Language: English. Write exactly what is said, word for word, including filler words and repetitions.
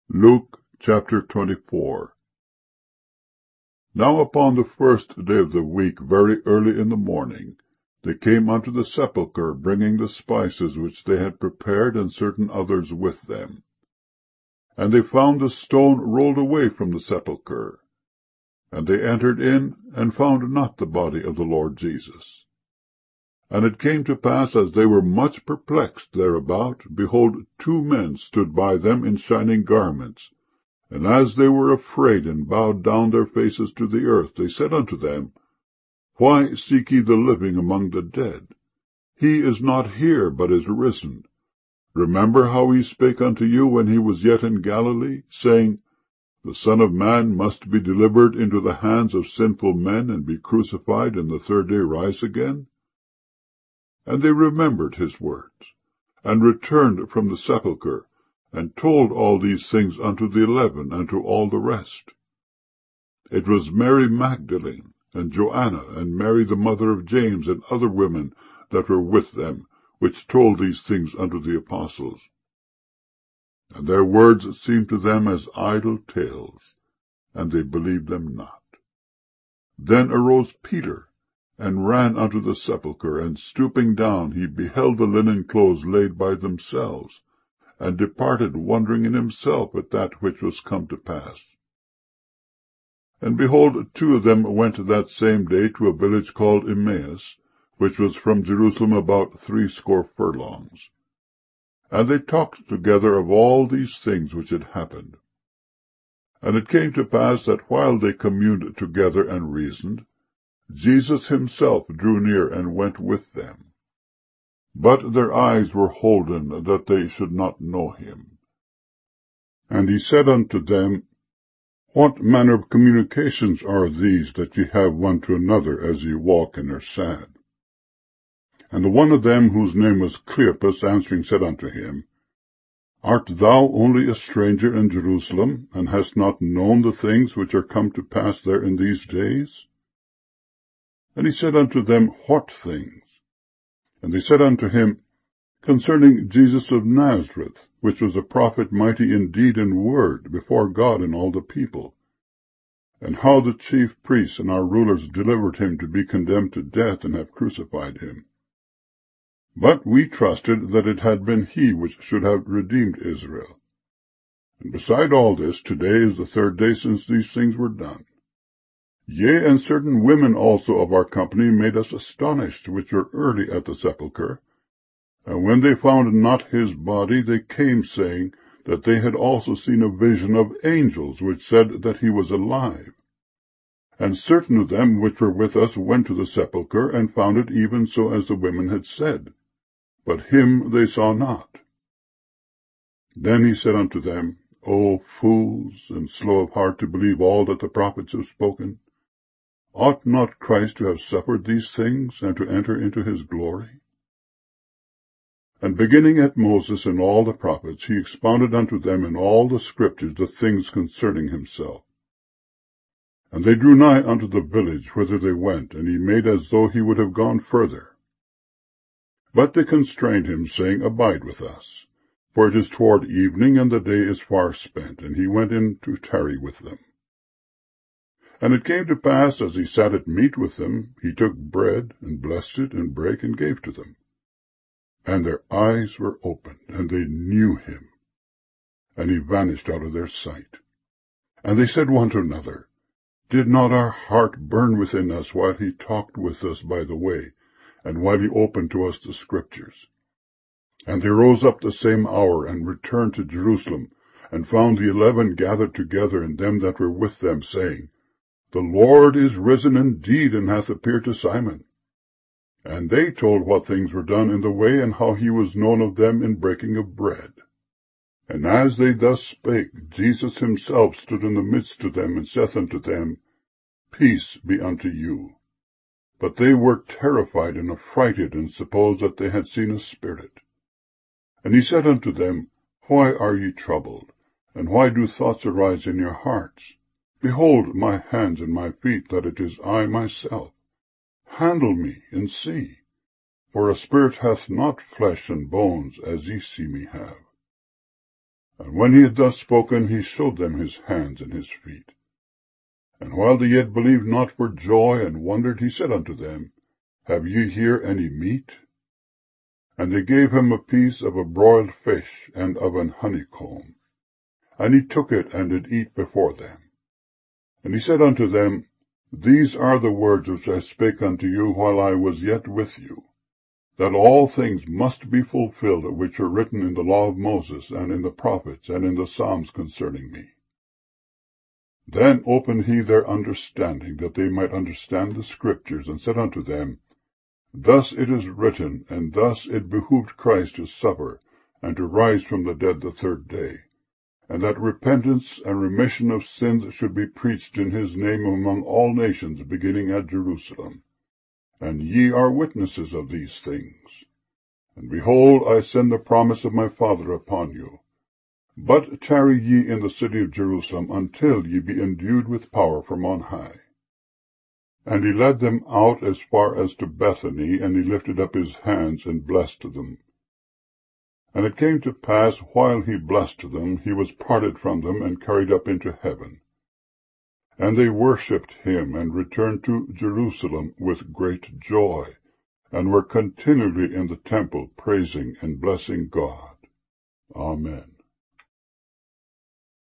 Luke chapter twenty-four. Now upon the first day of the week, very early in the morning, they came unto the sepulchre, bringing the spices which they had prepared, and certain others with them. And they found the stone rolled away from the sepulchre. And they entered in, and found not the body of the Lord Jesus. And it came to pass, as they were much perplexed thereabout, behold, two men stood by them in shining garments. And as they were afraid, and bowed down their faces to the earth, they said unto them, Why seek ye the living among the dead? He is not here, but is risen. Remember how he spake unto you when he was yet in Galilee, saying, The Son of Man must be delivered into the hands of sinful men, and be crucified, and the third day rise again? And they remembered his words, and returned from the sepulchre, and told all these things unto the eleven, and to all the rest. It was Mary Magdalene, and Joanna, and Mary the mother of James, and other women that were with them, which told these things unto the apostles. And their words seemed to them as idle tales, and they believed them not. Then arose Peter, and ran unto the sepulchre, and stooping down, he beheld the linen clothes laid by themselves, and departed, wondering in himself at that which was come to pass. And behold, two of them went that same day to a village called Emmaus, which was from Jerusalem about threescore furlongs. And they talked together of all these things which had happened. And it came to pass that while they communed together and reasoned, Jesus himself drew near and went with them. But their eyes were holden, that they should not know him. And he said unto them, What manner of communications are these that ye have one to another, as ye walk and are sad? And the one of them, whose name was Cleopas, answering said unto him, Art thou only a stranger in Jerusalem, and hast not known the things which are come to pass there in these days? And he said unto them, What things? And they said unto him, Concerning Jesus of Nazareth, which was a prophet mighty in deed and word before God and all the people, and how the chief priests and our rulers delivered him to be condemned to death, and have crucified him. But we trusted that it had been he which should have redeemed Israel. And beside all this, today is the third day since these things were done. Yea, and certain women also of our company made us astonished, which were early at the sepulchre. And when they found not his body, they came, saying that they had also seen a vision of angels, which said that he was alive. And certain of them which were with us went to the sepulchre, and found it even so as the women had said, but him they saw not. Then he said unto them, O fools, and slow of heart to believe all that the prophets have spoken, ought not Christ to have suffered these things, and to enter into his glory? And beginning at Moses and all the prophets, he expounded unto them in all the scriptures the things concerning himself. And they drew nigh unto the village whither they went, and he made as though he would have gone further. But they constrained him, saying, Abide with us, for it is toward evening, and the day is far spent. And he went in to tarry with them. And it came to pass, as he sat at meat with them, he took bread, and blessed it, and brake, and gave to them. And their eyes were opened, and they knew him. And he vanished out of their sight. And they said one to another, Did not our heart burn within us while he talked with us by the way, and while he opened to us the scriptures? And they rose up the same hour, and returned to Jerusalem, and found the eleven gathered together, and them that were with them, saying, The Lord is risen indeed, and hath appeared to Simon. And they told what things were done in the way, and how he was known of them in breaking of bread. And as they thus spake, Jesus himself stood in the midst of them, and saith unto them, Peace be unto you. But they were terrified and affrighted, and supposed that they had seen a spirit. And he said unto them, Why are ye troubled? And why do thoughts arise in your hearts? Behold my hands and my feet, that it is I myself. Handle me, and see. For a spirit hath not flesh and bones, as ye see me have. And when he had thus spoken, he showed them his hands and his feet. And while they yet believed not for joy, and wondered, he said unto them, Have ye here any meat? And they gave him a piece of a broiled fish, and of an honeycomb. And he took it, and did eat before them. And he said unto them, These are the words which I spake unto you while I was yet with you, that all things must be fulfilled which are written in the law of Moses, and in the prophets, and in the Psalms concerning me. Then opened he their understanding, that they might understand the Scriptures, and said unto them, Thus it is written, and thus it behooved Christ to suffer, and to rise from the dead the third day, and that repentance and remission of sins should be preached in his name among all nations, beginning at Jerusalem. And ye are witnesses of these things. And behold, I send the promise of my Father upon you. But tarry ye in the city of Jerusalem, until ye be endued with power from on high. And he led them out as far as to Bethany, and he lifted up his hands, and blessed them. And it came to pass, while he blessed them, he was parted from them, and carried up into heaven. And they worshipped him, and returned to Jerusalem with great joy, and were continually in the temple, praising and blessing God. Amen.